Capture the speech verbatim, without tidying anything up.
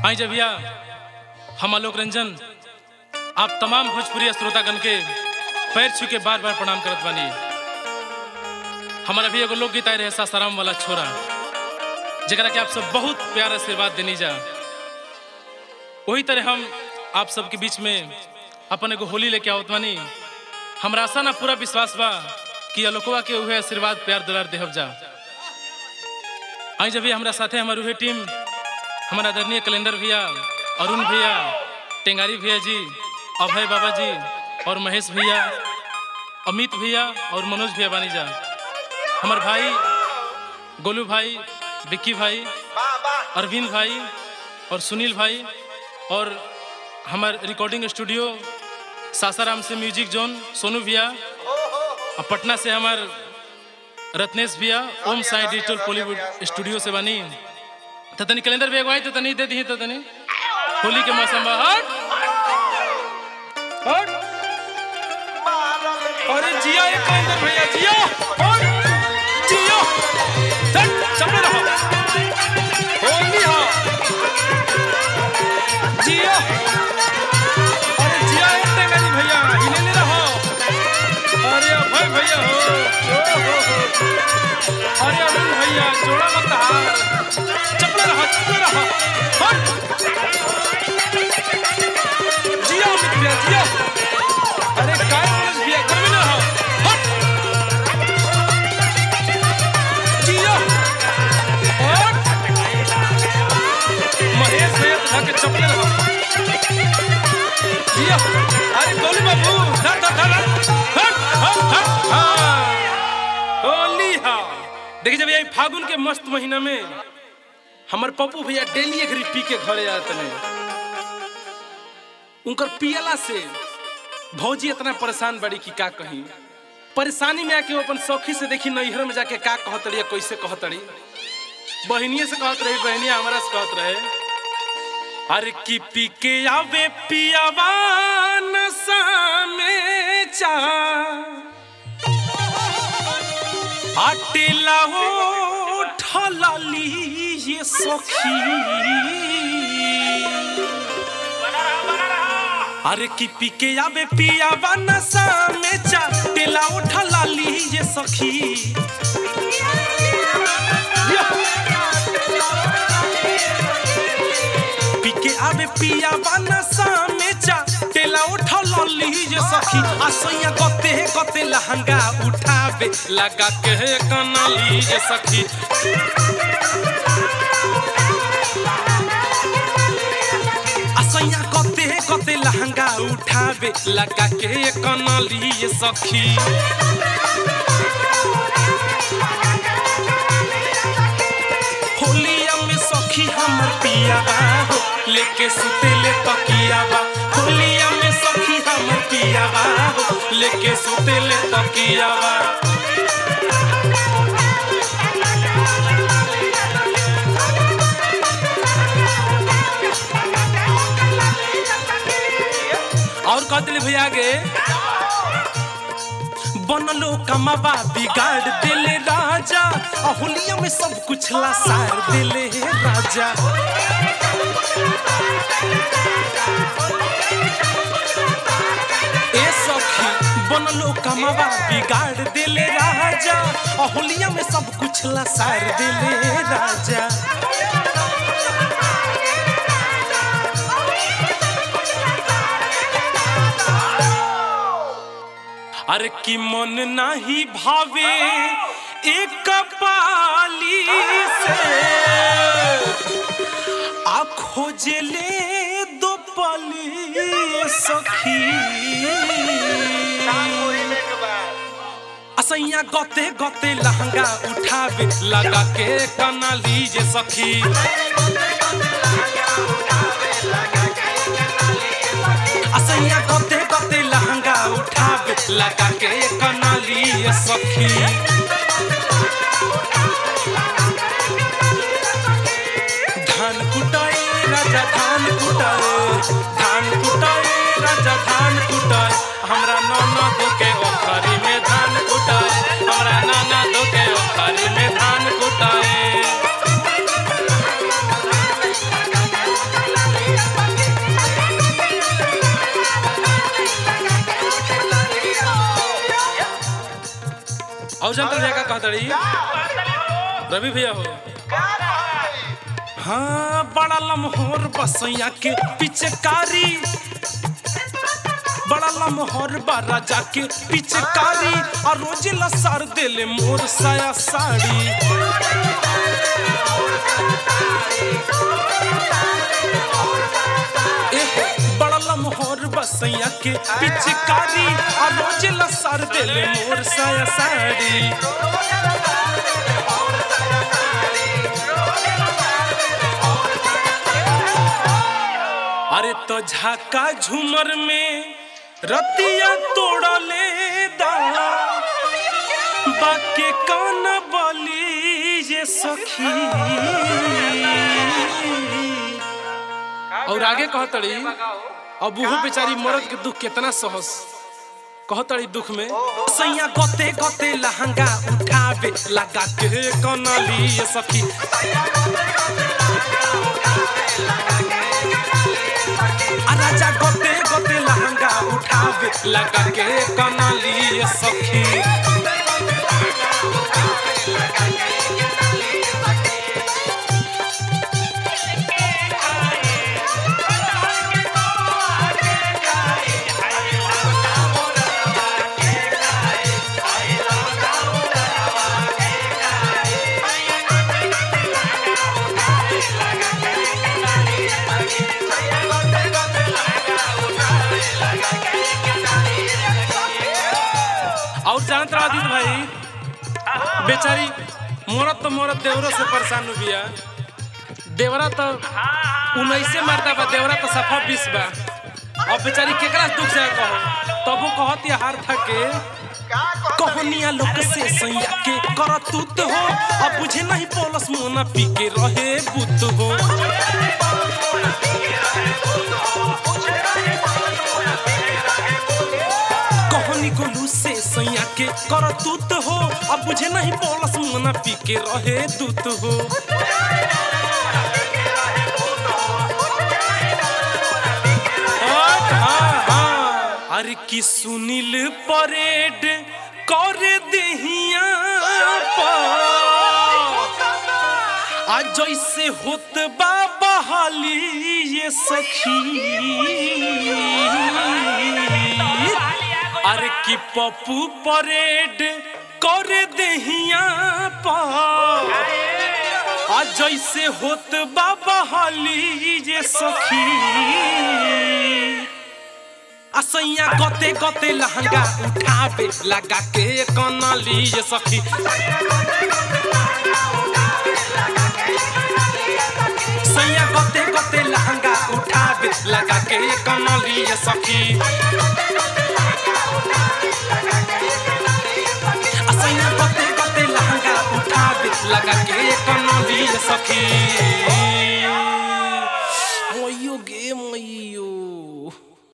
आई जब भैया हम आलोक रंजन आप तमाम भोजपुरी श्रोतागण के पैर छू के बार बार प्रणाम करत बानी। हमारा भी एगो लोकगीत आए रहे सासाराम वाला छोरा, जरा के आप सब बहुत प्यार आशीर्वाद देनी जा। वही तरह हम आप सबके बीच में अपन एगो होली लेके आवत बानी। हमरा आशा ना पूरा विश्वास बा कि आलोकवा के उहे आशीर्वाद प्यार दुलार देहब जा। आई जब हमारा साथे हमारे उहे टीम हमारा आदरणीय कैलेंडर भैया, अरुण भैया, टेंगारी भैया जी, अभय बाबा जी और महेश भैया, अमित भैया और मनोज भैया बानी जा। हमारे भाई गोलू भाई, विक्की भाई, अरविंद भाई और सुनील भाई, और हमारे रिकॉर्डिंग स्टूडियो सासाराम से म्यूजिक जोन सोनू भैया, और पटना से हमारे रत्नेश भैया, ओम साई डिजिटल बॉलीवुड स्टूडियो से बानी। तो तनी कैलेंडर भी अगवाई तो तनी दे दी तो तनी होली के मौसम में हट हट अरे जिया एक कैलेंडर भैया जिया हट जिया चल चल रहा होली हां जिया अरे जिया एक टेंगारी भैया इने ले रहो। अरे भाई भैया हो हो अरे अरुण भैया जोड़ा मत हार चपला रहा चपला रहा हट जिया मित भैया जिया अरे काय मनोज भैया गर्मी ना रहा हट जिया हट महेश भैया धक चपला रहा जिया अरे गोलू बाबू धर धर धर हट हट हट होली हा। देखिए जब ये फागुन के मस्त महीना में हमार पप्पू भैया डेली एक पी के घरे जाते हैं। उनकर पियला से भौजी इतना परेशान बड़ी कि का कहीं। परेशानी में आके वो अपन सौखी से देखी नैहर में जाके का कहत रही, कैसे कहत रही, बहनिए से कहत रही, बहनिया हमारा से कहत रहे। अरे की पी के आवे पियावा नशा में चा आटेला हो ठलाली ये सखी। अरे की पी के आवे पियावा नशा में चाटेला हो ठलाली ये सखी। पी के आवे पियावा नशा में चाटेला हो ठलाली ये सखी। आसैया गते गते लहंगा उठावे लगा के कनाली ये सखी। आसैया गते गते लहंगा उठावे लगा के कनाली ये सखी। होलिया में सखी हमर पियावा हो लेके सुतेले तकियावा। होलिया में सखी हमर पियावा हो लेके सुतेले तकियावा। और कहते भैया गे बनलो कमावा बिगाड़ दिले राजा, होलिया में सब कुछ लासार दिले राजा। ए सखी बनलो कमावा बिगाड़ दिले राजा, होलिया में सब कुछ लासार दिले राजा। अरे की मन नहीं भावे एक पाली से आ खोजले दो पाली सखी। असैया गते गते लहंगा उठावे लगा के कनाली जे सखी। असैया गते गते लहंगा उठावे लगा के कनाली ये सखी। धान कुटाए राजा धान कुटाए, धान कुटाए राजा धान कुटाए। हमरा नाना दो के ओखरी में धान कुटाए, हमरा नाना दो के ओखरी में धान कुटाए। और जनता भैया का कहतड़ी रवि भैया हो हाँ बड़ा लम्होर बसैया के पिचकारी बड़ा लम्होर बारा जाके पिचकारी और रोज लसार देले मोर साया साड़ी बड़ा लम्होर बसैया के पिचकारी और रोज लसार देले मोर साया साड़ी अरे तो झाका झूमर में रतिया तोड़ा ले दा बाके कान बोली ये सखी और आगे कहतड़ी अब वो बेचारी मर्द के दुख कितना सहस कहतड़ी दुख में सैया गोते गोते लहंगा उठावे लगा के कनली ये सखी राजा गोते गोते लहंगा उठावे लगा के कनली ये सखी और जानत रहा दीद भाई बेचारी मोरत तो मोरत देवरा से परेशान हो गया देवरा तो उन्नीस मारता बा देवरा तो सफा बीस बा अब बेचारी केकरा दुख जाए कहो तब वो कहती हार था के कहानिया लोग से सैया के करतूत हो अब बुझे नहीं पोलस मोना पी के रहे बुत हो कहानी गोलू से सैया के करतूत हो अब बुझे नहीं पोलस मोना पी के रहे दूत हो अरे की सुनील परेड कर देहिया आज जैसे होत बा बहाली ये सखी अरे की पप्पू परेड कर देहिया आज जैसे होत बा बहाली ये सखी असैया गोते गोते लहंगा उठावे लगा के कनली ये सखी सैया गोते गोते लहंगा उठावे लगा के कनली ये सखी असैया गोते गोते लहंगा उठावे लगा के कनली ये सखी